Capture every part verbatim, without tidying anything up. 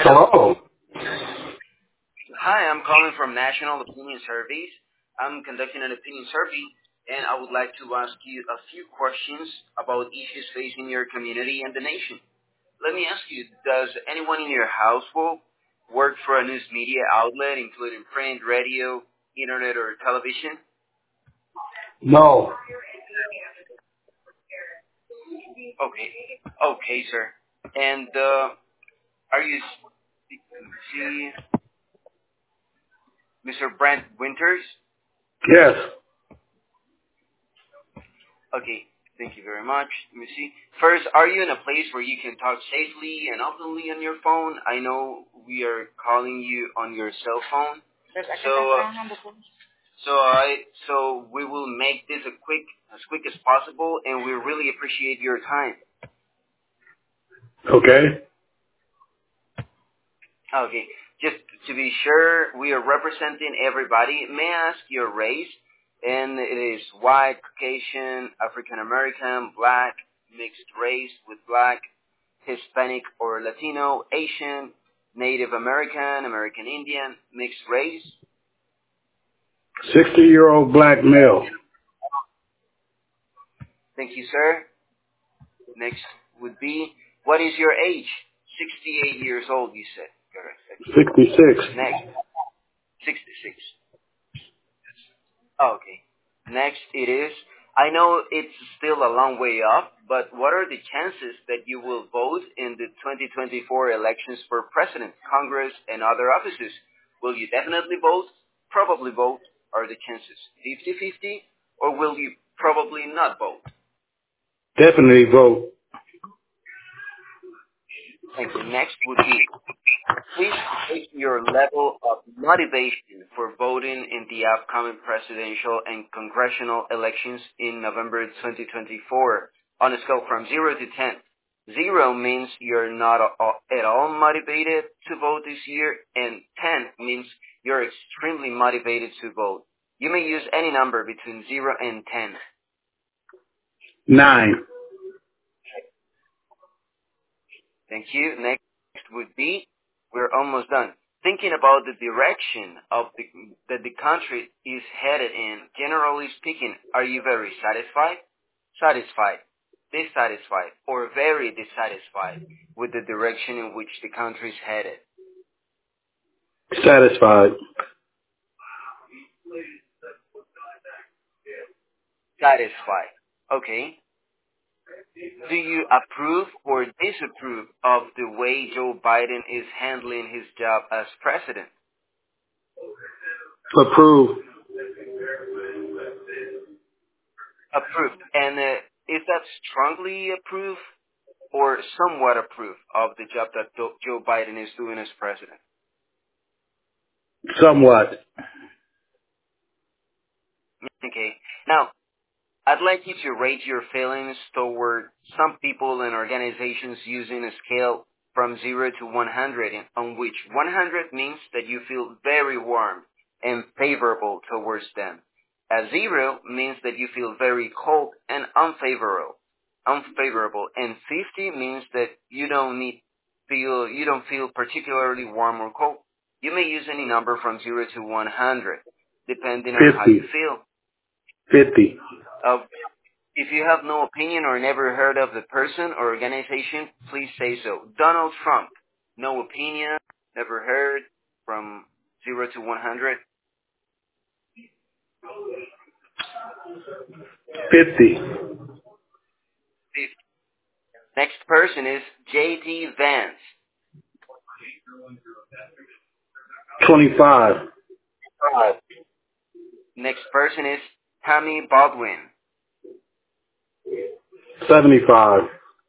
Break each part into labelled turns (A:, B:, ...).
A: Hello.
B: Hi, I'm calling from National Opinion Surveys. I'm conducting an opinion survey, and I would like to ask you a few questions about issues facing your community and the nation. Let me ask you, does anyone in your household work for a news media outlet, including print, radio, internet, or television?
A: No.
B: Okay. Okay, sir. And uh, are you, see, Mister Brent Winters?
A: Yes.
B: Okay, thank you very much. Let me see. First, are you in a place where you can talk safely and openly on your phone? I know we are calling you on your cell phone. So, uh, so I, so we will make this a quick, as quick as possible, and we really appreciate your time.
A: Okay.
B: Okay, just to be sure, we are representing everybody. May I ask your race? And it is white, Caucasian, African American, black, mixed race with black, Hispanic or Latino, Asian, Native American, American Indian, mixed race.
A: sixty-year-old black male.
B: Thank you, sir. Next would be, what is your age? sixty-eight years old, you said. Correct.
A: sixty-six.
B: Next, sixty-six. Okay. Next it is, I know it's still a long way off, but what are the chances that you will vote in the twenty twenty-four elections for president, Congress, and other offices? Will you definitely vote, probably vote? Are the chances fifty-fifty, or will you probably not vote?
A: Definitely vote.
B: Thank you. Next would be, please state your level of motivation for voting in the upcoming presidential and congressional elections in November twenty twenty-four on a scale from zero to ten. Zero means you're not at all motivated to vote this year, and ten means you're extremely motivated to vote. You may use any number between zero and ten.
A: Nine.
B: Thank you. Next would be, we're almost done. Thinking about the direction of the, that the country is headed in, generally speaking, are you very satisfied, satisfied, dissatisfied, or very dissatisfied with the direction in which the country is headed?
A: Satisfied.
B: Satisfied. Okay. Do you approve or disapprove of the way Joe Biden is handling his job as president?
A: Approve.
B: Approved. And uh, is that strongly approved or somewhat approved of the job that Joe Biden is doing as president?
A: Somewhat.
B: Okay. Now, I'd like you to rate your feelings toward some people and organizations using a scale from zero to one hundred, on which one hundred means that you feel very warm and favorable towards them. A zero means that you feel very cold and unfavorable. Unfavorable, and fifty means that you don't need feel you don't feel particularly warm or cold. You may use any number from zero to one hundred, depending on how you feel.
A: Fifty.
B: Uh, if you have no opinion or never heard of the person or organization, please say so. Donald Trump, no opinion, never heard, from zero to one hundred.
A: Fifty.
B: fifty. Next person is J D Vance.
A: Twenty-five.
B: Five. Next person is Tammy Baldwin.
A: Seventy-five.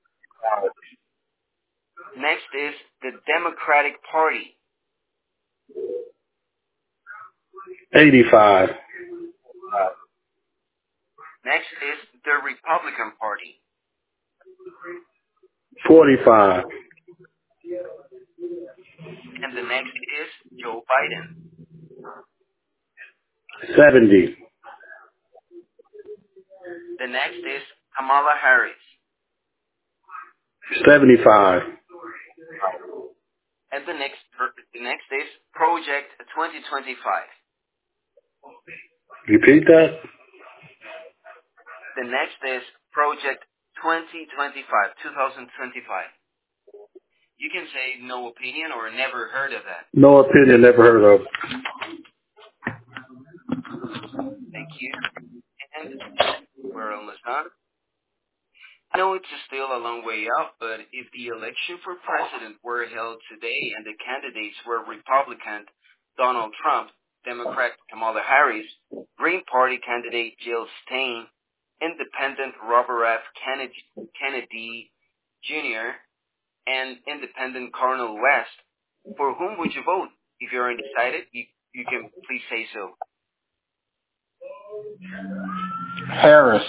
B: Next is the Democratic Party.
A: Eighty-five.
B: Next is the Republican Party.
A: Forty-five.
B: And the next is Joe Biden.
A: Seventy.
B: The next is Kamala Harris.
A: Seventy-five.
B: And the next, the next is Project twenty twenty-five.
A: Repeat that.
B: The next is Project twenty twenty-five, twenty twenty-five. You can say no opinion or never heard of that.
A: No opinion, never heard of.
B: Thank you. And we're almost done. I know it's still a long way out, but if the election for president were held today and the candidates were Republican Donald Trump, Democrat Kamala Harris, Green Party candidate Jill Stein, Independent Robert F. Kennedy, Kennedy Junior, and Independent Cornel West, for whom would you vote? If you're undecided, you, you can please say so.
C: Harris.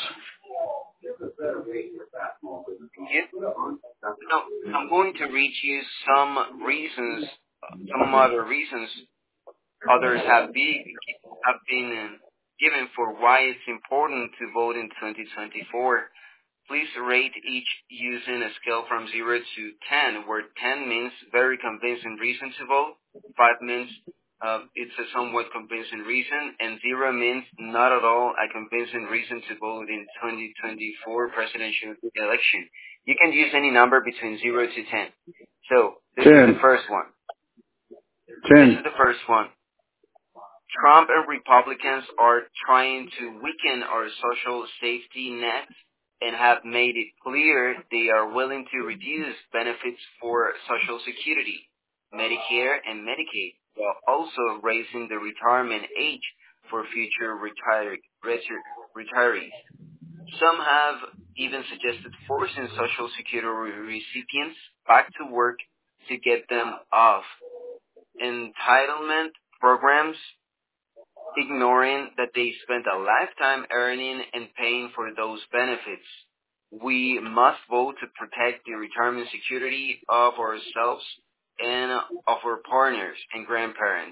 B: Yeah. Now, I'm going to read you some reasons, some other reasons others have been, have been given for why it's important to vote in twenty twenty-four. Please rate each using a scale from zero to ten, where ten means very convincing reason to vote, five means uh, it's a somewhat convincing reason, and zero means not at all a convincing reason to vote in twenty twenty-four presidential election. You can use any number between zero to ten. So, this
A: ten.
B: is the first one.
A: ten.
B: This is the first one. Trump and Republicans are trying to weaken our social safety net and have made it clear they are willing to reduce benefits for Social Security, Medicare, and Medicaid, while also raising the retirement age for future retire- retir- retirees. Some have even suggested forcing Social Security recipients back to work to get them off entitlement programs, ignoring that they spent a lifetime earning and paying for those benefits. We must vote to protect the retirement security of ourselves and of our partners and grandparents.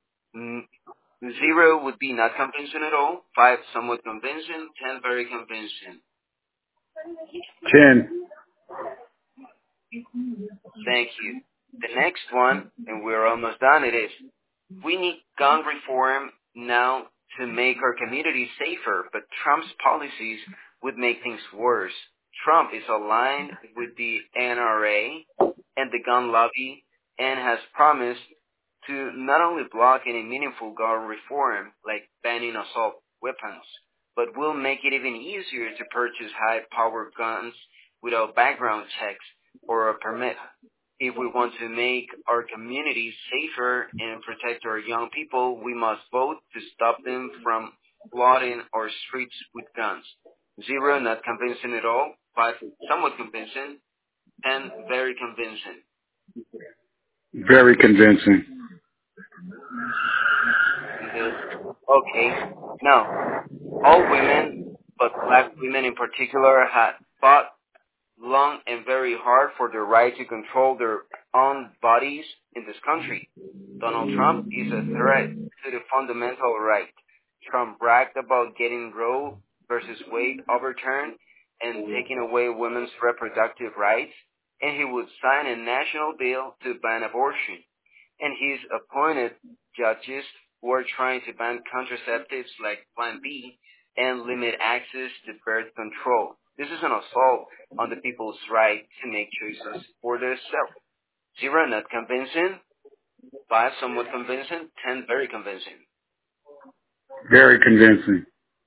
B: Zero would be not convincing at all, five somewhat convincing, ten very convincing.
A: ten.
B: Thank you. The next one, and we're almost done, it is, we need gun reform now to make our communities safer, but Trump's policies would make things worse. Trump is aligned with the N R A and the gun lobby and has promised to not only block any meaningful gun reform, like banning assault weapons, but will make it even easier to purchase high-powered guns without background checks or a permit. If we want to make our communities safer and protect our young people, we must vote to stop them from flooding our streets with guns. Zero, not convincing at all. Five, somewhat convincing. Ten, very convincing.
A: Very convincing.
B: Okay. Now, all women, but black women in particular, had fought long and very hard for the right to control their own bodies in this country. Donald Trump is a threat to the fundamental right. Trump bragged about getting Roe versus Wade overturned and taking away women's reproductive rights, and he would sign a national bill to ban abortion. And he's appointed judges who are trying to ban contraceptives like Plan B and limit access to birth control. This is an assault on the people's right to make choices for themselves. Zero, not convincing. Five, somewhat convincing. Ten, very convincing.
A: Very convincing.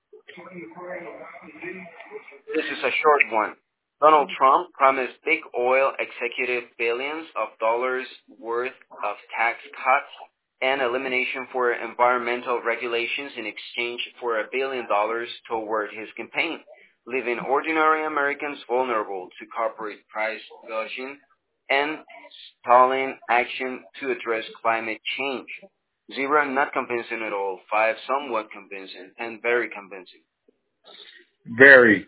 B: This is a short one. Donald Trump promised big oil executive billions of dollars worth of tax cuts and elimination for environmental regulations in exchange for a billion dollars toward his campaign, leaving ordinary Americans vulnerable to corporate price gouging and stalling action to address climate change. Zero, not convincing at all. Five, somewhat convincing. And very convincing.
A: Very.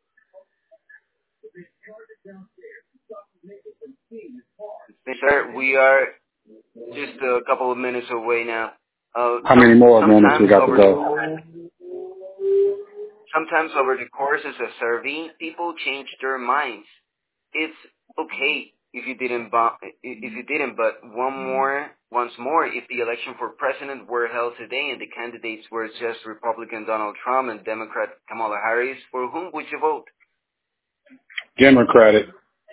B: Sir, we are just a couple of minutes away now. Uh,
A: How many more minutes we got to go?
B: Sometimes over the course of a survey, people change their minds. It's okay if you didn't, bu- if you didn't, but one more, once more, if the election for president were held today and the candidates were just Republican Donald Trump and Democrat Kamala Harris, for whom would you vote?
A: Democratic.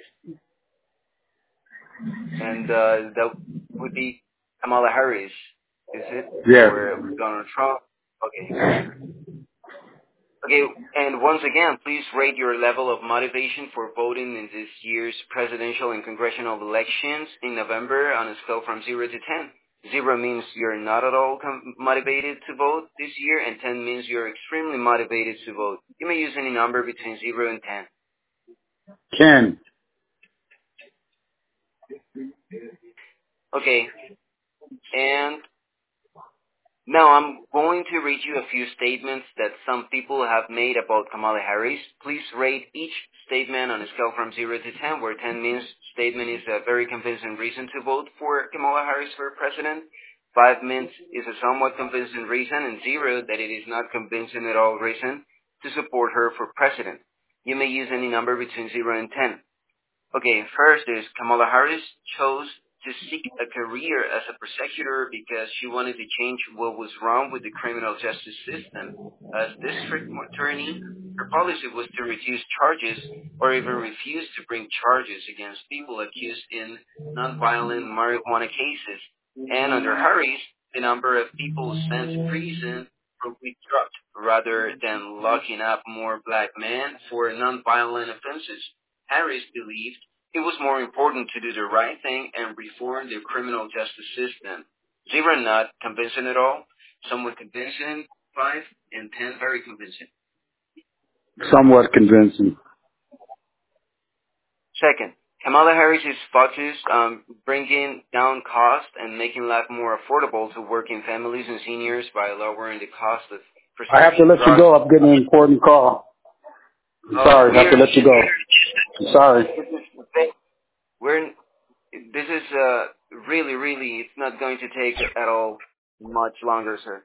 B: And uh, that would be Kamala Harris, is it?
A: Yes.
B: Or Donald Trump? Okay, sure. Okay, and once again, please rate your level of motivation for voting in this year's presidential and congressional elections in November on a scale from zero to ten. Zero means you're not at all com- motivated to vote this year, and ten means you're extremely motivated to vote. You may use any number between zero and ten.
A: ten.
B: Okay, and now I'm going to read you a few statements that some people have made about Kamala Harris. Please rate each statement on a scale from zero to ten, where ten means statement is a very convincing reason to vote for Kamala Harris for president. five means is a somewhat convincing reason, and zero that it is not convincing at all reason to support her for president. You may use any number between zero and ten. Okay, first is Kamala Harris chose to seek a career as a prosecutor because she wanted to change what was wrong with the criminal justice system. As district attorney, her policy was to reduce charges or even refuse to bring charges against people accused in nonviolent marijuana cases. And under Harris, the number of people sent to prison probably dropped rather than locking up more black men for nonviolent offenses. Harris believed it was more important to do the right thing and reform the criminal justice system. Zero, not convincing at all. Somewhat convincing. Five and ten, very convincing.
A: Somewhat convincing.
B: Second, Kamala Harris is focused on bringing down cost and making life more affordable to working families and seniors by lowering the cost of prescription
A: I have to let
B: drugs.
A: you go. I'm getting an important call. I'm
B: Oh,
A: sorry. I have to let you go. I'm sorry.
B: We're, this is uh, really, really, it's not going to take at all much longer, sir.